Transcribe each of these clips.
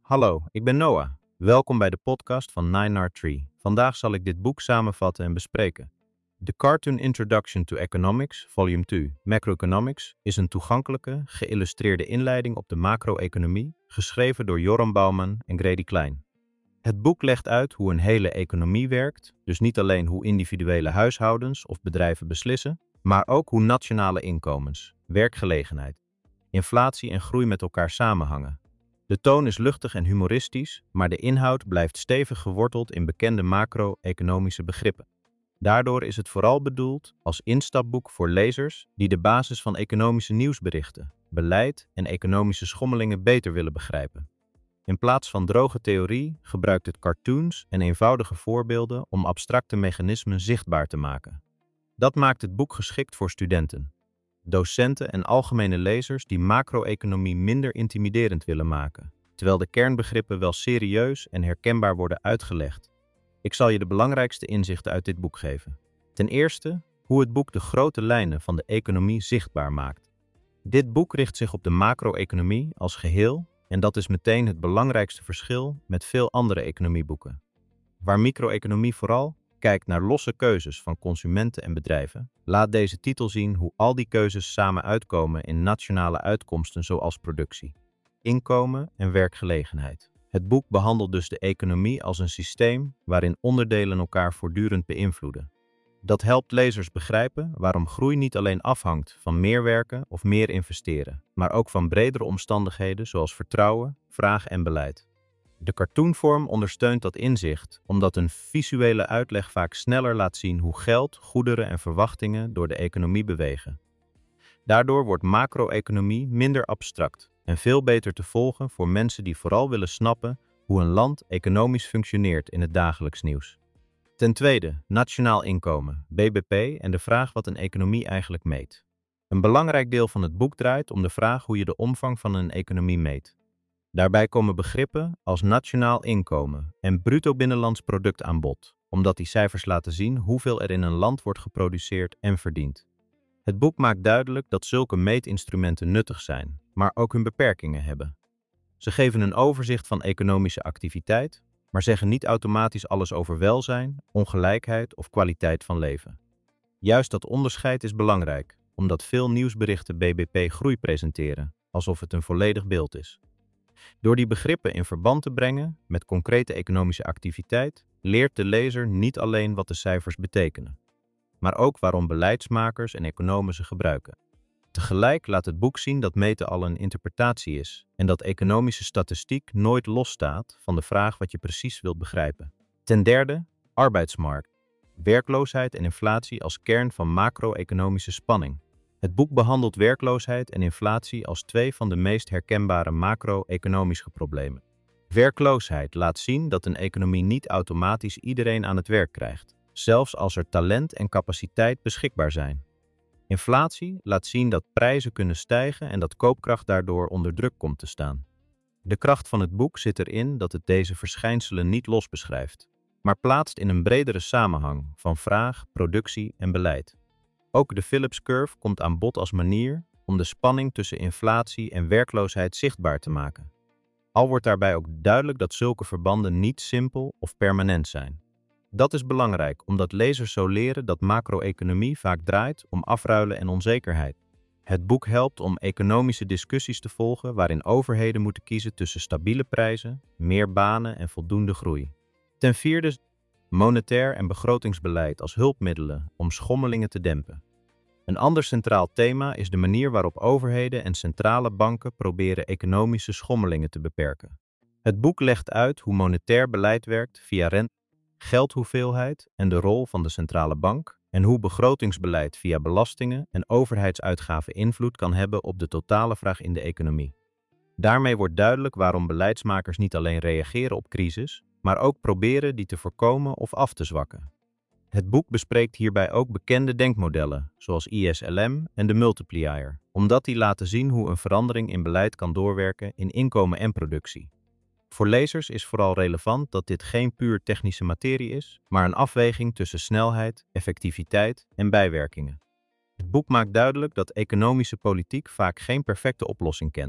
Hallo, ik ben Noah. Welkom bij de podcast van 9R3. Vandaag zal ik dit boek samenvatten en bespreken. The Cartoon Introduction to Economics, Volume 2, Macroeconomics, is een toegankelijke, geïllustreerde inleiding op de macro-economie, geschreven door Joram Bouwman en Grady Klein. Het boek legt uit hoe een hele economie werkt, dus niet alleen hoe individuele huishoudens of bedrijven beslissen, maar ook hoe nationale inkomens, werkgelegenheid, inflatie en groei met elkaar samenhangen. De toon is luchtig en humoristisch, maar de inhoud blijft stevig geworteld in bekende macro-economische begrippen. Daardoor is het vooral bedoeld als instapboek voor lezers die de basis van economische nieuwsberichten, beleid en economische schommelingen beter willen begrijpen. In plaats van droge theorie gebruikt het cartoons en eenvoudige voorbeelden om abstracte mechanismen zichtbaar te maken. Dat maakt het boek geschikt voor studenten, docenten en algemene lezers die macro-economie minder intimiderend willen maken, terwijl de kernbegrippen wel serieus en herkenbaar worden uitgelegd. Ik zal je de belangrijkste inzichten uit dit boek geven. Ten eerste, hoe het boek de grote lijnen van de economie zichtbaar maakt. Dit boek richt zich op de macro-economie als geheel en dat is meteen het belangrijkste verschil met veel andere economieboeken. Waar micro-economie vooral kijkt naar losse keuzes van consumenten en bedrijven, laat deze titel zien hoe al die keuzes samen uitkomen in nationale uitkomsten zoals productie, inkomen en werkgelegenheid. Het boek behandelt dus de economie als een systeem waarin onderdelen elkaar voortdurend beïnvloeden. Dat helpt lezers begrijpen waarom groei niet alleen afhangt van meer werken of meer investeren, maar ook van bredere omstandigheden zoals vertrouwen, vraag en beleid. De cartoonvorm ondersteunt dat inzicht, omdat een visuele uitleg vaak sneller laat zien hoe geld, goederen en verwachtingen door de economie bewegen. Daardoor wordt macro-economie minder abstract en veel beter te volgen voor mensen die vooral willen snappen hoe een land economisch functioneert in het dagelijks nieuws. Ten tweede, nationaal inkomen, BBP en de vraag wat een economie eigenlijk meet. Een belangrijk deel van het boek draait om de vraag hoe je de omvang van een economie meet. Daarbij komen begrippen als nationaal inkomen en bruto binnenlands product aan bod, omdat die cijfers laten zien hoeveel er in een land wordt geproduceerd en verdiend. Het boek maakt duidelijk dat zulke meetinstrumenten nuttig zijn, maar ook hun beperkingen hebben. Ze geven een overzicht van economische activiteit, maar zeggen niet automatisch alles over welzijn, ongelijkheid of kwaliteit van leven. Juist dat onderscheid is belangrijk, omdat veel nieuwsberichten BBP-groei presenteren, alsof het een volledig beeld is. Door die begrippen in verband te brengen met concrete economische activiteit, leert de lezer niet alleen wat de cijfers betekenen, maar ook waarom beleidsmakers en economen ze gebruiken. Tegelijk laat het boek zien dat meten al een interpretatie is en dat economische statistiek nooit losstaat van de vraag wat je precies wilt begrijpen. Ten derde, arbeidsmarkt, werkloosheid en inflatie als kern van macro-economische spanning. Het boek behandelt werkloosheid en inflatie als twee van de meest herkenbare macro-economische problemen. Werkloosheid laat zien dat een economie niet automatisch iedereen aan het werk krijgt, zelfs als er talent en capaciteit beschikbaar zijn. Inflatie laat zien dat prijzen kunnen stijgen en dat koopkracht daardoor onder druk komt te staan. De kracht van het boek zit erin dat het deze verschijnselen niet los beschrijft, maar plaatst in een bredere samenhang van vraag, productie en beleid. Ook de Phillips Curve komt aan bod als manier om de spanning tussen inflatie en werkloosheid zichtbaar te maken. Al wordt daarbij ook duidelijk dat zulke verbanden niet simpel of permanent zijn. Dat is belangrijk omdat lezers zo leren dat macro-economie vaak draait om afruilen en onzekerheid. Het boek helpt om economische discussies te volgen waarin overheden moeten kiezen tussen stabiele prijzen, meer banen en voldoende groei. Ten vierde, monetair en begrotingsbeleid als hulpmiddelen om schommelingen te dempen. Een ander centraal thema is de manier waarop overheden en centrale banken proberen economische schommelingen te beperken. Het boek legt uit hoe monetair beleid werkt via rente, geldhoeveelheid en de rol van de centrale bank en hoe begrotingsbeleid via belastingen en overheidsuitgaven invloed kan hebben op de totale vraag in de economie. Daarmee wordt duidelijk waarom beleidsmakers niet alleen reageren op crisis, maar ook proberen die te voorkomen of af te zwakken. Het boek bespreekt hierbij ook bekende denkmodellen, zoals ISLM en de multiplier, omdat die laten zien hoe een verandering in beleid kan doorwerken in inkomen en productie. Voor lezers is vooral relevant dat dit geen puur technische materie is, maar een afweging tussen snelheid, effectiviteit en bijwerkingen. Het boek maakt duidelijk dat economische politiek vaak geen perfecte oplossing kent.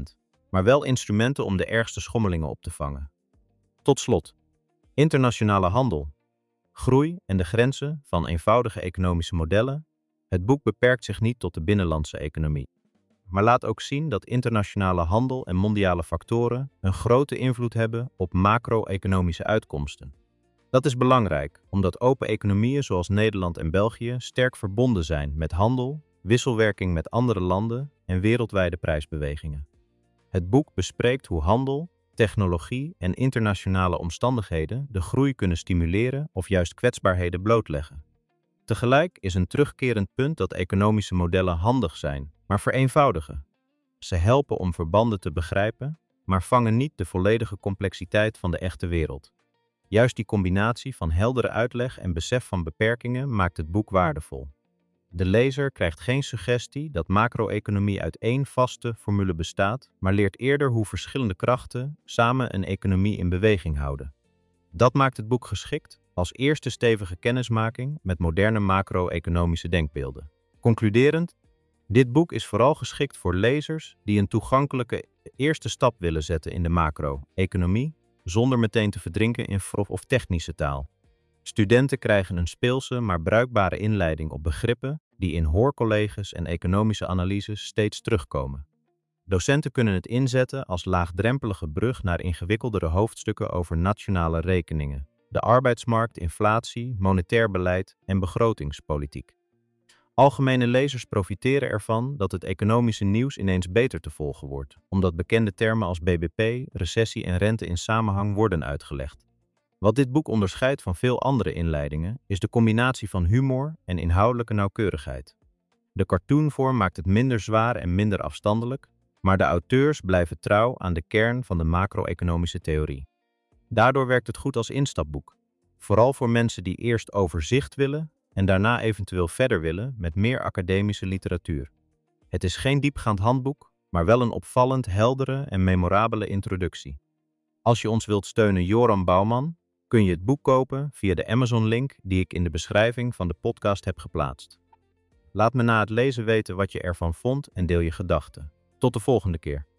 maar wel instrumenten om de ergste schommelingen op te vangen. Tot slot, internationale handel, groei en de grenzen van eenvoudige economische modellen. Het boek beperkt zich niet tot de binnenlandse economie, maar laat ook zien dat internationale handel en mondiale factoren een grote invloed hebben op macro-economische uitkomsten. Dat is belangrijk, omdat open economieën zoals Nederland en België sterk verbonden zijn met handel, wisselwerking met andere landen en wereldwijde prijsbewegingen. Het boek bespreekt hoe handel, technologie en internationale omstandigheden de groei kunnen stimuleren of juist kwetsbaarheden blootleggen. Tegelijk is een terugkerend punt dat economische modellen handig zijn, maar vereenvoudigen. Ze helpen om verbanden te begrijpen, maar vangen niet de volledige complexiteit van de echte wereld. Juist die combinatie van heldere uitleg en besef van beperkingen maakt het boek waardevol. De lezer krijgt geen suggestie dat macro-economie uit één vaste formule bestaat, maar leert eerder hoe verschillende krachten samen een economie in beweging houden. Dat maakt het boek geschikt als eerste stevige kennismaking met moderne macro-economische denkbeelden. Concluderend, dit boek is vooral geschikt voor lezers die een toegankelijke eerste stap willen zetten in de macro-economie, zonder meteen te verdrinken in prof of technische taal. Studenten krijgen een speelse maar bruikbare inleiding op begrippen die in hoorcolleges en economische analyses steeds terugkomen. Docenten kunnen het inzetten als laagdrempelige brug naar ingewikkeldere hoofdstukken over nationale rekeningen, de arbeidsmarkt, inflatie, monetair beleid en begrotingspolitiek. Algemene lezers profiteren ervan dat het economische nieuws ineens beter te volgen wordt, omdat bekende termen als BBP, recessie en rente in samenhang worden uitgelegd. Wat dit boek onderscheidt van veel andere inleidingen is de combinatie van humor en inhoudelijke nauwkeurigheid. De cartoonvorm maakt het minder zwaar en minder afstandelijk, maar de auteurs blijven trouw aan de kern van de macro-economische theorie. Daardoor werkt het goed als instapboek, vooral voor mensen die eerst overzicht willen en daarna eventueel verder willen met meer academische literatuur. Het is geen diepgaand handboek, maar wel een opvallend heldere en memorabele introductie. Als je ons wilt steunen, Joram Bouwman, kun je het boek kopen via de Amazon-link die ik in de beschrijving van de podcast heb geplaatst. Laat me na het lezen weten wat je ervan vond en deel je gedachten. Tot de volgende keer.